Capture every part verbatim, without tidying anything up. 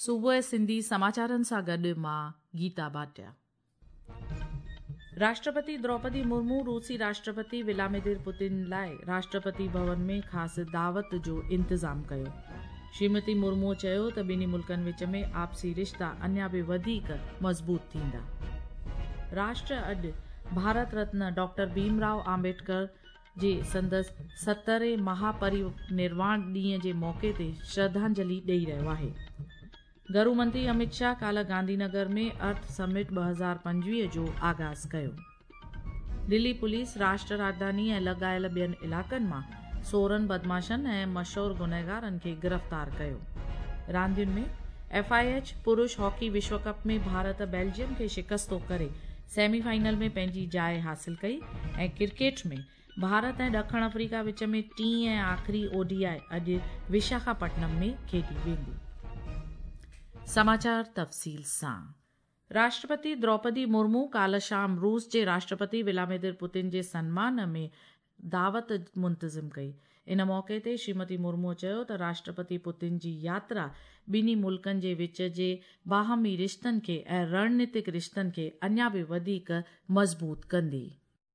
सूबे सिंधी समाचारनि सां गॾु मां गीता भाटिया। राष्ट्रपति द्रौपदी मुर्मू रूसी राष्ट्रपति व्लादिमीर पुतिन लाइ राष्ट्रपति भवन में ख़ासि दावत जो इंतज़ाम कयो। श्रीमती मुर्मू चयो त ॿिन्ही मुल्कनि विच में आपसी रिश्ता अञा बि वधीक मज़बूत थींदा। राष्ट्र अॼु भारत रत्न डॉक्टर भीमराव आम्बेडकर जे संदसि सतरहें महापरिनिर्वाण ॾींहं जे मौक़े ते श्रद्धांजलि ॾेई रहियो आहे। गृह मंत्री अमित शाह काल्ह गांधीनगर में अर्थ समिट ॿ हज़ार पंजवीह जो आगाज़ कयो। दिल्ली पुलिस राष्ट्र राजधानी ऐं लॻायल ॿियनि इलाक़नि मां सोरहं बदमाशनि ऐं मशहूर गुनहगारनि खे गिरफ़्तार कयो। रांदियुनि में एफ आई एच पुरुष हॉकी विश्व कप में भारत बेल्जियम खे शिकस्तो करे सेमीफाइनल में पंहिंजी जाइ हासिल कई ऐं क्रिकेट में भारत ऐं ॾखण अफ्रीका विच में टीं ऐं आख़िरी ओडीआई अॼु विशाखापट्टनम में खेॾी वेंदी। समाचार तफ़सील सां। राष्ट्रपति द्रौपदी मुर्मू काल्ह शाम रूस जे राष्ट्रपति व्लादिमीर पुतिन जे सन्मान में दावत मुंतज़िम कई। इन मौक़े ते श्रीमती मुर्मू चयो त राष्ट्रपति पुतिन जी यात्रा ॿिन्ही मुल्कनि जे विच जे बाहमी रिश्तनि खे ऐं रणनीतिक रिश्तनि खे अञा बि वधीक मज़बूत कंदी।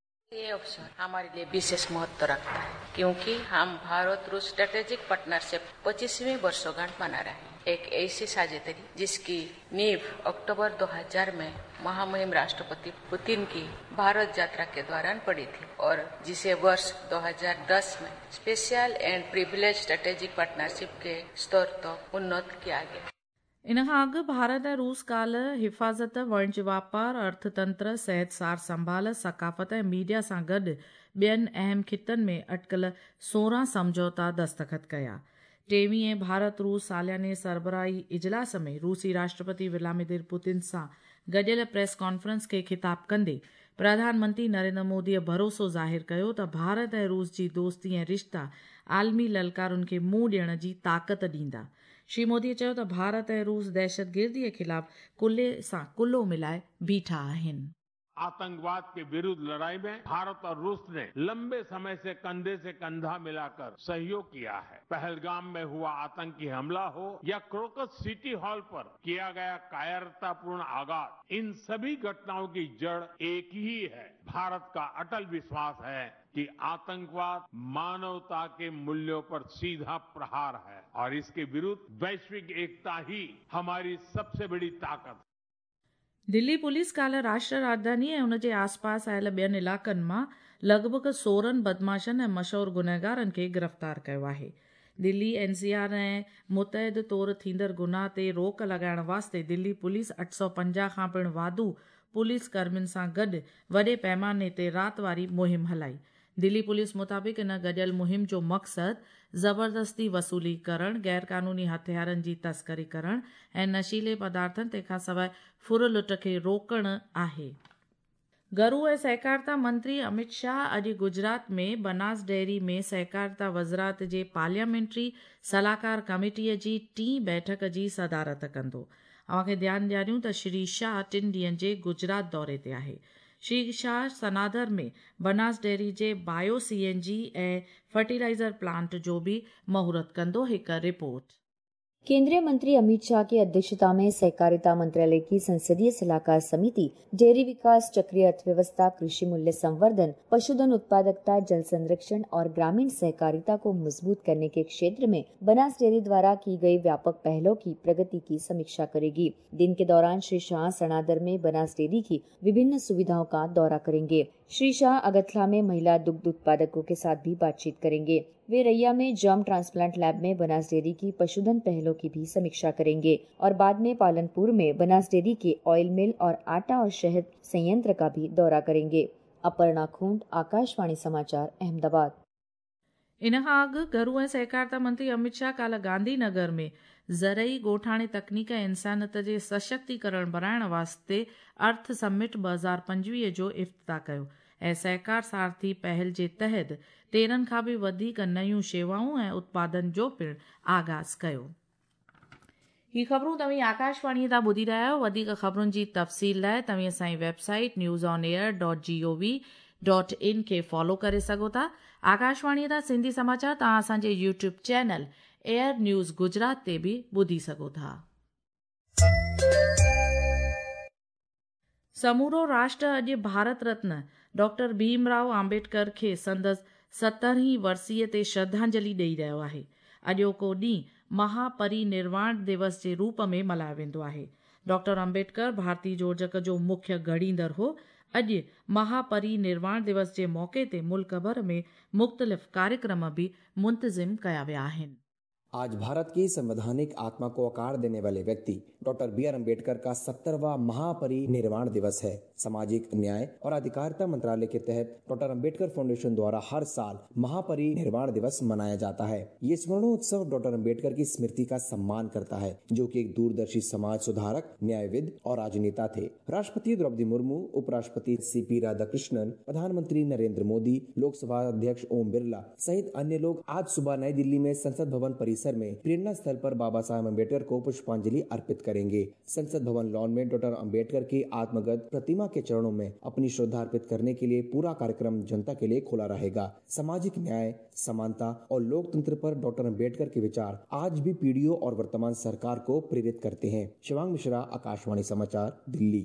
ये अवसर हमारे लिए विशेष महत्व रखता है क्योंकि हम भारत रूस स्ट्रेटेजिक पार्टनरशिप पच्चीसवीं वर्षगांठ मना रहे हैं। एक ऐसी साझेदारी जिसकी नींव अक्टूबर दो हज़ार में महामहिम राष्ट्रपति पुतिन की भारत यात्रा के दौरान पड़ी थी और जिसे वर्ष दो हज़ार दस में special and privilege strategic partnership के स्तर तक उन्नत किया गया। इन खां अॻु भारत ऐं रूस काल्ह हिफ़ाज़त, वाणिज्य वापार, अर्थतंत्र, सिहत सार संभाल, सकाफ़त ऐं मीडिया सां गॾु ॿियनि अहम खितनि में अटकल सोरहं समझौता दस्तख़त कया। टेवीहें भारत रूस सालियाने सरबराही इजलास में रूसी राष्ट्रपति व्लादिमीर पुतिन सां गॾियल प्रेस कॉन्फ्रेंस खे ख़िताब कंदे प्रधानमंत्री नरेंद्र मोदीअ भरोसो ज़ाहिर कयो त भारत ऐं रूस जी दोस्ती ऐं रिश्ता आलमी ललकारुनि खे मुंहुं ॾियण जी ताक़त ॾींदा। श्री मोदीअ चयो त भारत ऐं रूस दहशतगिर्दीअ ख़िलाफ़ कुल्हे सां कुल्हो मिलाए बीठा आहिनि। आतंकवाद के विरुद्ध लड़ाई में भारत और रूस ने लंबे समय से कंधे से कंधा मिलाकर सहयोग किया है। पहलगाम में हुआ आतंकी हमला हो या क्रोकस सिटी हॉल पर किया गया कायरतापूर्ण आघात, इन सभी घटनाओं की जड़ एक ही है। भारत का अटल विश्वास है कि आतंकवाद मानवता के मूल्यों पर सीधा प्रहार है और इसके विरुद्ध वैश्विक एकता ही हमारी सबसे बड़ी ताकत है। दिल्ली पुलिस काल्ह राष्ट्र राजधानी ऐं उन जे आसपास आयल ॿियनि इलाक़नि मां लॻभॻि सोरहं बदमाशनि ऐं मशहूर गुनहगारनि खे गिरफ़्तार कयो आहे। दिल्ली एनसीआर ऐं मुतहद तौरु थींदड़ गुनाह ते रोक लॻाइण वास्ते दिल्ली पुलिस अठ सौ पंजाह खां पिणु वाधू पुलिस कर्मियुनि सां गॾु वॾे पैमाने ते राति वारी मुहिम हलाई। दिल्ली पुलिस मुताबिक़ इन गॾियल मुहिम जो मक़सदु ज़बरदस्ती वसूली करणु, गैरकानूनी हथियारनि जी तस्करी करणु ऐं नशीले पदार्थनि तंहिंखां सवाइ फुर लुट खे रोकणु आहे। गृह ऐं सहकारिता मंत्री अमित शाह अॼु गुजरात में बनास डेयरी में सहकारिता वज़रात जे पार्लियामेंट्री सलाहकार कमेटीअ जी टीं बैठक जी सदारत कंदो। अव्हांखे ध्यानु ॾियारियूं त श्री शाह टिनि ॾींहनि जे गुजरात दौरे ते आहे। श्री शाह सनादर में बनास डेयरी जे बायो सीएनजी ऐं फर्टिलाइज़र प्लांट जो भी महूरत कंदो। हिकु रिपोर्ट। केंद्रीय मंत्री अमित शाह की अध्यक्षता में सहकारिता मंत्रालय की संसदीय सलाहकार समिति डेयरी विकास, चक्रीय अर्थव्यवस्था, कृषि मूल्य संवर्धन, पशुधन उत्पादकता, जल संरक्षण और ग्रामीण सहकारिता को मजबूत करने के क्षेत्र में बनास डेयरी द्वारा की गई व्यापक पहलों की प्रगति की समीक्षा करेगी। दिन के दौरान श्री शाह सनादर में बनास डेयरी की विभिन्न सुविधाओं का दौरा करेंगे। श्री शाह अगथला में महिला दुग्ध उत्पादकों के साथ भी बातचीत करेंगे। वे रैया में जर्म ट्रांसप्लांट लैब में बनास डेयरी की पशुधन पहलों की भी समीक्षा करेंगे और बाद में पालनपुर में बनास डेयरी के ऑयल मिल और आटा और शहद संयंत्र का भी दौरा करेंगे। अपर्णा खूंट, आकाशवाणी समाचार, अहमदाबाद। इन खां अॻु गृह ऐं सहकारिता मंत्री अमित शाह काल्ह गांधीनगर में ज़रई ॻोठाणे तकनीक ऐं इंसानियत जे सशक्तीकरण बणाइण वास्ते अर्थ समिट ॿ हज़ार पंजवीह जो इफ़्तिताह कयो ऐं सहकार सारथी पहल जे तहत तेरहं खां बि वधीक नयूं शेवाऊं ऐं उत्पादन जो पिणु आगाज़ कयो। ही ख़बरूं तव्हीं आकाशवाणी तां ॿुधी रहिया आहियो। वधीक ख़बरुनि जी तफ़सील लाइ तव्हीं असांजी website news on air dot G O V dot in खे फॉलो करे सघो था। आकाशवाणीअ तां सिंधी समाचार तव्हां असांजे YouTube channel air news Gujarat ते बि ॿुधी सघो था। समूरो राष्ट्र अॼु भारत रत्न डॉक्टर भीमराव आम्बेडकर खे संदसि सतरहीं वर्सीअ ते श्रद्धांजलि ॾेई रहियो आहे। अॼोको ॾींहुं महापरिनिर्वाण दिवस जे रूप में मल्हायो वेंदो आहे। डॉक्टर अम्बेडकर भारतीय जोड़जक जो मुख्य घड़ींदड़ हो। अॼु महापरिनिर्वाण दिवस जे मौके ते मुल्क भर में मुख़्तलिफ़ कार्यक्रम भी मुंतज़िम कया विया आहिनि। आज भारत की संवैधानिक आत्मा को आकार देने वाले व्यक्ति डॉक्टर बी आर अम्बेडकर का सत्तरवां महापरिनिर्वाण दिवस है। सामाजिक न्याय और अधिकारिता मंत्रालय के तहत डॉक्टर अम्बेडकर फाउंडेशन द्वारा हर साल महापरिनिर्वाण दिवस मनाया जाता है। ये स्मरणोत्सव डॉक्टर अम्बेडकर की स्मृति का सम्मान करता है, जो कि एक दूरदर्शी समाज सुधारक, न्यायविद और राजनेता थे। राष्ट्रपति द्रौपदी मुर्मू, उपराष्ट्रपति सी पी राधाकृष्णन, प्रधानमंत्री नरेंद्र मोदी, लोकसभा अध्यक्ष ओम बिरला सहित अन्य लोग आज सुबह नई दिल्ली में संसद भवन परिसर में प्रेरणा स्थल पर बाबा साहेब अम्बेडकर को पुष्पांजलि अर्पित करेंगे। संसद भवन लॉन में डॉक्टर अम्बेडकर की आत्मगत प्रतिमा के चरणों में अपनी श्रद्धा अर्पित करने के लिए पूरा कार्यक्रम जनता के लिए खुला रहेगा। सामाजिक न्याय, समानता और लोकतंत्र पर डॉक्टर अम्बेडकर के विचार आज भी पीढ़ियों और वर्तमान सरकार को प्रेरित करते हैं। शिवांग मिश्रा, आकाशवाणी समाचार, दिल्ली।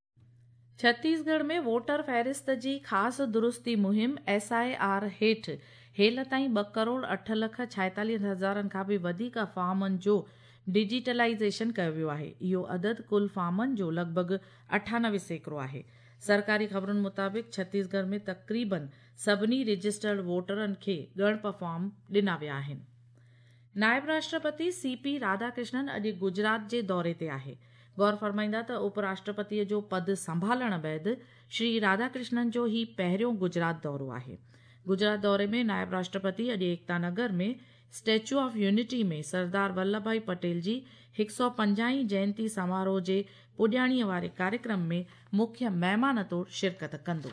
छत्तीसगढ़ में वोटर फ़हरिस्त जी ख़ासि दुरुस्ती मुहिम एस आई आर हेठि हेल ताईं ॿ करोड़ अठ लख छाएतालीह हज़ारनि खां बि वधीक फार्मनि जो डिजिटलाइज़ेशन कयो वियो आहे। इहो अदद कुल फार्मनि जो लॻभॻि अठानवे सैकड़ो आहे। सरकारी ख़बरुनि मुताबिक़ छत्तीसगढ़ में तक़रीबन सभिनी रजिस्टर्ड वोटरनि खे ॻणप फॉर्म ॾिना विया आहिनि। नायब राष्ट्रपति सी पी राधाकृष्णन अॼु गुजरात जे दौरे ते आहे। गौर फरमाईंदा त उपराष्ट्रपतिअ जो पद संभालण बैदि श्री राधाकृष्णन जो ही पहिरियों गुजरात दौरो आहे। गुजरात दौरे में नायब राष्ट्रपति अॼु एकता नगर में स्टैच्यू ऑफ यूनिटी में सरदार वल्लभ भाई पटेल जी हिकु सौ पंजाहीं जयंती समारोह जे पुॼाणीअ वारे कार्यक्रम में मुख्य महिमान तौरु शिरकत कंदो।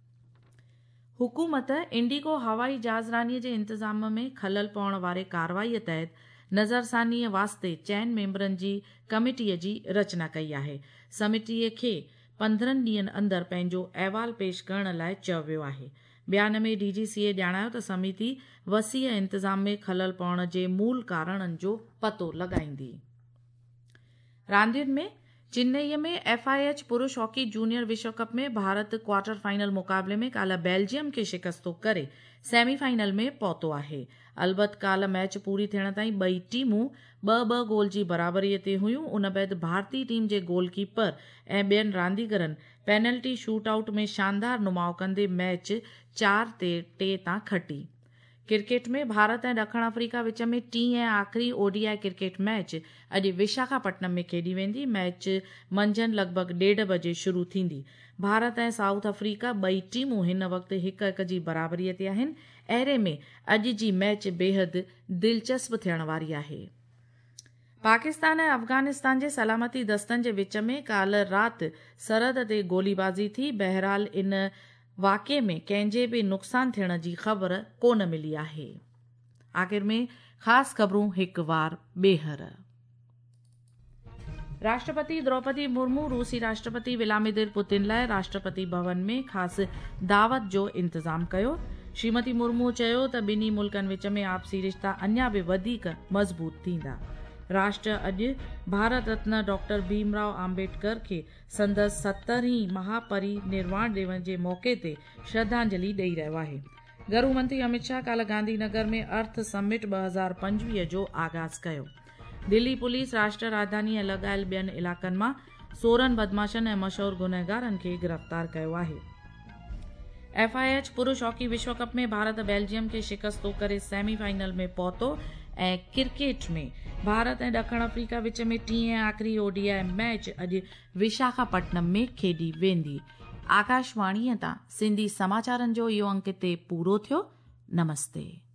हुकूमत इंडिगो हवाई जहाज़रानीअ जे इंतज़ाम में खलल पवण वारे कार्रवाईअ तहत नज़रसानीअ वास्ते चइनि मेंबरनि जी कमेटीअ जी रचना कई आहे। समितीअ खे पंद्रहनि ॾींहनि अंदरि पंहिंजो अहवाल पेश करण लाइ चयो वियो आहे। बयान में डीजीसीए ॼाणायो त समिति वसीअ इंतज़ाम में खलल पवण जे मूल कारणनि जो पतो लॻाईंदी। रांदियुनि में चेन्नईअ में एफ आई एच पुरुष हॉकी जूनियर विश्व कप में भारत क्वार्टर फाइनल मुक़ाबले में काल्ह बेल्जियम खे शिकस्तो करे सेमीफाइनल में पहुतो आहे। अलबत् काल्ह मैच पूरी थियण ताईं ॿई टीमूं ॿ ॿ गोल जी बराबरीअ ते हुयूं। उन बैदि भारतीय टीम जे गोलकीपर ऐं ॿियनि रांदीगरनि पेनल्टी शूट आउट में शानदार नुमाउ कंदे मैच चार ते टे तां खटी। क्रिकेट में भारत ऐं ॾखण अफ्रीका विच में टीं ऐं आख़िरी ओडीआई क्रिकेट मैच अॼु विशाखापट्टनम में खेॾी वेंदी। मैच मंझंदि लॻभॻि ॾेढ बजे शुरू थींदी। भारत ऐं साउथ अफ्रीका ॿई टीमूं हिन वक़्तु हिक हिक जी बराबरीअ ते आहिनि। अहिड़े में अॼु जी मैच बेहद दिलचस्प थियण वारी आहे। पाकिस्तान ऐं अफ़गानिस्तान जे सलामती दस्तनि जे विच में काल्ह राति सरहद ते गोलीबाज़ी थी। बहरहाल इन वाक़िए में कंहिंजे बि नुक़सान थियण जी ख़बर कोन मिली आहे। आख़िर में ख़ासि ख़बरूं हिकु वार ॿेहर। राष्ट्रपति द्रौपदी मुर्मू रूसी राष्ट्रपति व्लादिमीर पुतिन लाइ राष्ट्रपति भवन में ख़ासि दावत जो इंतज़ाम कयो। श्रीमती मुर्मू चयो त ॿिन्ही मुल्कनि विच में आपसी रिश्ता अञा बि वधीक मज़बूत थींदा। राष्ट्र अॼु भारत रत्न डॉक्टर भीमराव आम्बेडकर खे संदसि सतरहीं महापरिनिर्वाण दिवस जे मौके ते श्रद्धांजलि ॾेई रहियो आहे। गृह मंत्री अमित शाह काल्ह गांधीनगर में अर्थ समिट ॿ हज़ार पंजवीह जो आगाज़ कयो। दिल्ली पुलिस राष्ट्र राजधानी ऐं लॻायल ॿियनि इलाक़नि मां सोरहं बदमाशनि ऐं मशहूर गुनहगारनि खे गिरफ़्तार कयो आहे। एफ आई एच पुरुष हॉकी विश्व कप में भारत बेल्जियम खे शिकस्तो करे सेमीफाइनल में पहुतो ऐं क्रिकेट में भारत ऐं ॾखण अफ्रीका विच में टीं ऐं आख़िरी ओडीआई मैच अॼु विशाखापट्टनम में खेॾी वेंदी। आकाशवाणीअ तां सिंधी समाचारनि जो इहो अंक ते पूरो थियो। नमस्ते।